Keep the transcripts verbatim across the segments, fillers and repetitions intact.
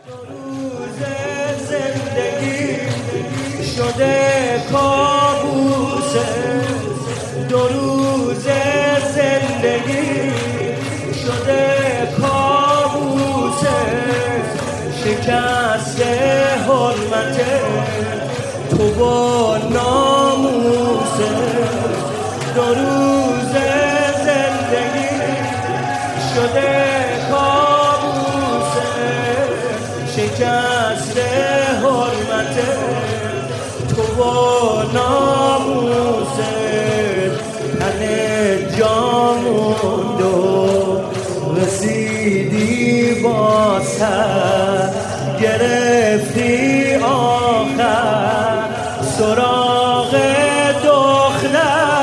روز زندگی شده کابوسه، دو روز زندگی شده کابوسه، شکست حرمت تو با ناموسه، دو روز زندگی شده کابوسه، شکست حرمت تو با ناموسه، تن جا موند و رسیدی با سر، گرفتی آخر سراغ دختر،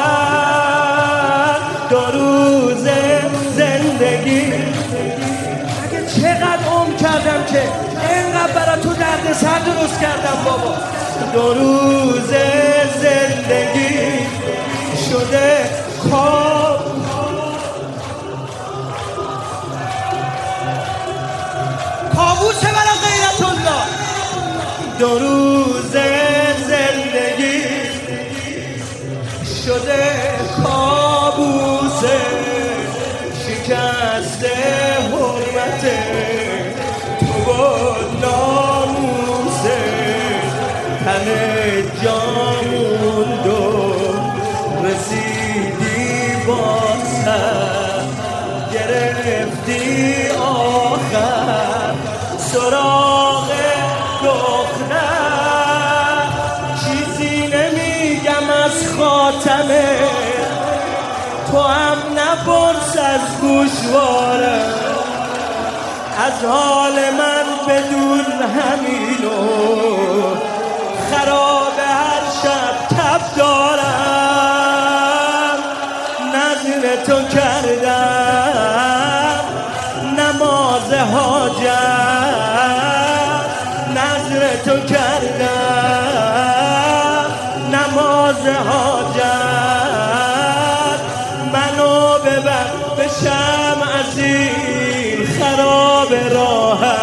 دو روز زندگی. اگه چقدر عمر کردم که اینقدر برای تو درد سر درست کردم بابا. دو روز زندگی شده کاب کابوسه برای غیرت الله. دو روز زندگی شده کابوسه، شکست حرمت تو با ناموسه، تن جا موند و رسیدی با سر، گرفتی آخر سراغ دختر. چیزی نمیگم از خاتمه، تو هم نپرس از گوشواره، از حال من بدون همینو خراب هر شب تب دارم. نذر تو کردم نماز حاجت، نذر تو کردم نماز حاجت، منو ببر بشم از این خراب راحت،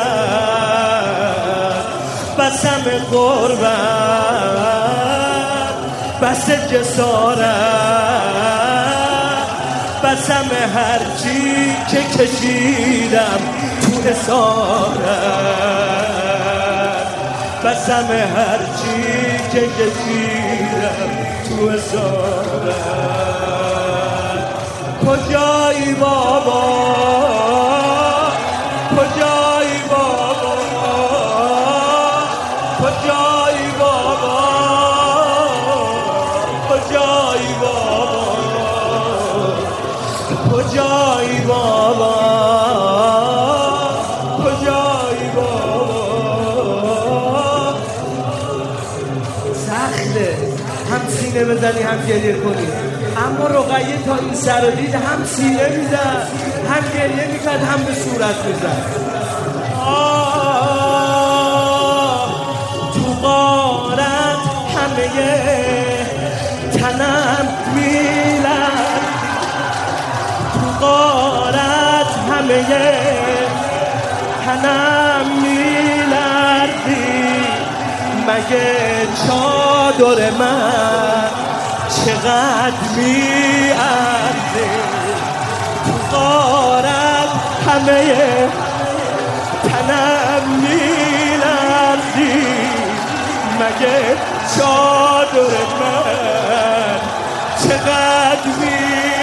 بسم قربت بس جسارت، بسم هرچی که کشیدم تو اسارت، بسم هرچی که کشیدم تو اسارت. کجایی بابا کجایی بابا کجایی بابا کجایی بابا کجایی بابا کجایی بابا. سخته هم سینه بزنی هم گریه کنی، اما رقیه تا این سر و دید هم سینه میزد هم گریه میکرد هم به صورت میزد. تو غارت همه تنم میلرد، تو غارت همه تنم میلردی، مگه چادر من چقدر میارزی، تو غارت همه تنم میلرزی، مگه چادر من چقدر میارزی.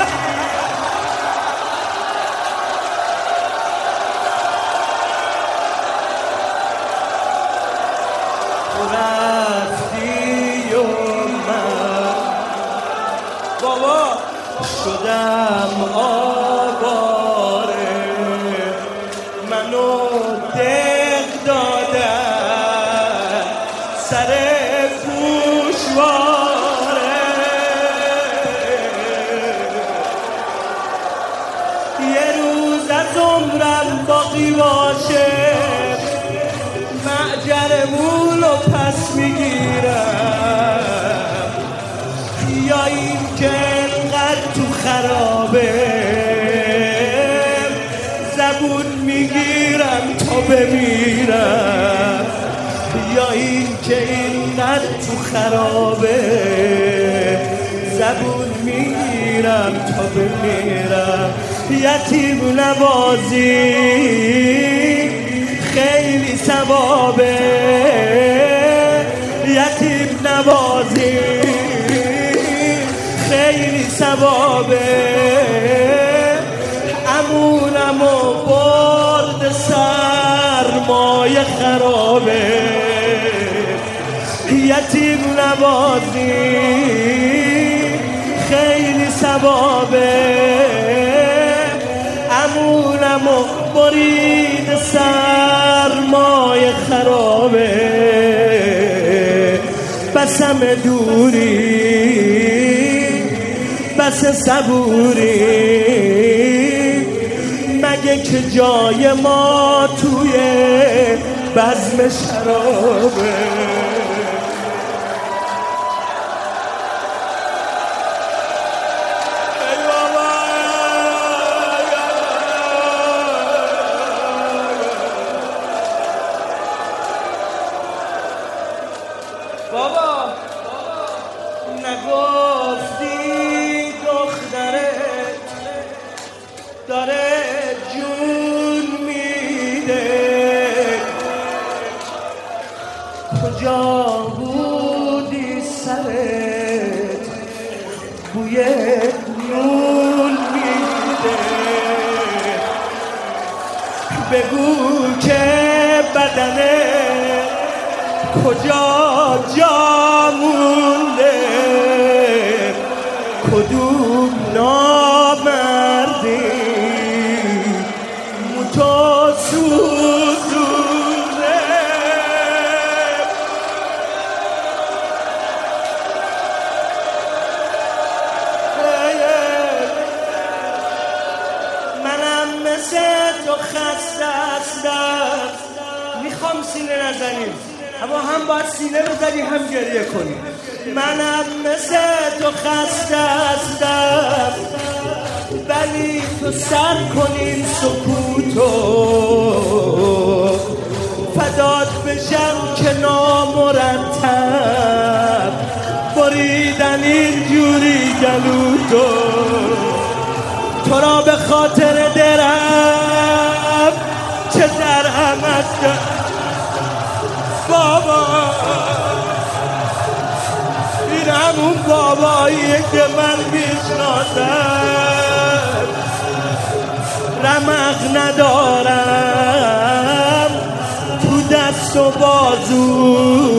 رفتی و من بابا شدم آواره، منو دق دادن سر گوشواره، یه روز از عمرم باقی باشه، معجرمونو پس میگیرم، یا این که انقدر تو خرابه زبون میگیرم تا بمیرم. که اینقدر تو خرابه زبون میگیرم تا بمیرم. یتیم نوازی خیلی ثوابه، یتیم نوازی خیلی ثوابه. امونمو برد سرمای خرابه، یتیم نوازی خیلی ثوابه. امونمو برید سرمای خرابه. بسم دوری بس صبوری، مگه که جای ما توی بزم شرابه. بابا نگفتی دخترت داره جون میده، کجا بودی سرت بوی نون میده. بگو که بدنت کجا جا مونده، کدوم نامردی موتو سوزونه. منم مثل تو خسته هستم، میخوام سینه نزنیم اما هم باید سینه بزنی هم گریه کنی. منم مثل تو خسته هستم ولی تو سر کنین سکوتو، فدات بشم که نامرتب بریدن اینجوری گلوتو. تو را به خاطر درم چه درهمت بابا، این همون باباییه که من میشناسم. رمق ندارم تو دست و بازو،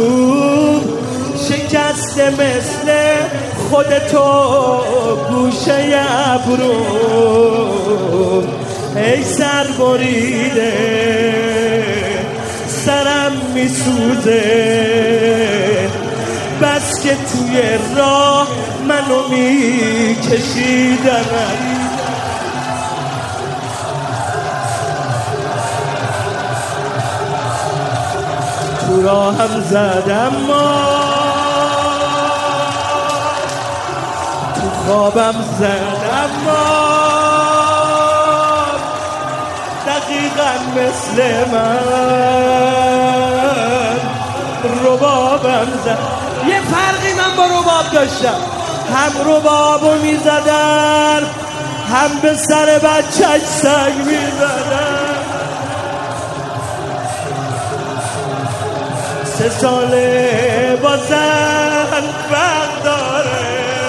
شکسته مثل خودتو گوشه ابرو. ای سر بریده سرم میسوزه، بس که توی راه منو میکشیدن. تو راهم زدم ما، تو خوابم زدم ما، دقیقا مثل من ربابم زد. یه فرقی من با رباب داشتم، هم ربابو میزدن هم به سر بچه‌ش سنگ میزدن. سه ساله با زن برداره،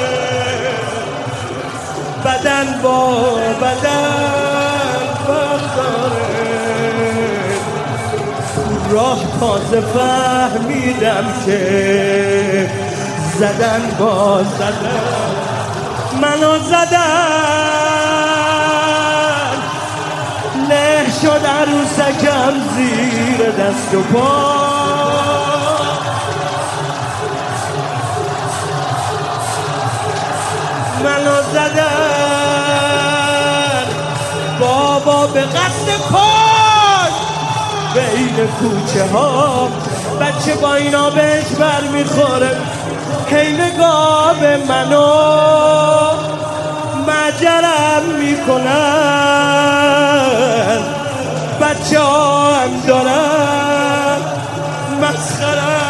بدن با بدن برداره. راه تازه فهمیدم که زدن با زدن منو زدن. له شد عروسکم زیر دست و پا، منو زدن بابا به قصد کن بین کوچه ها. بچه با اینا بهش بر میخوره، هی نگاه به منو مجرم میکنن. بچه ها هم دارن مسخرم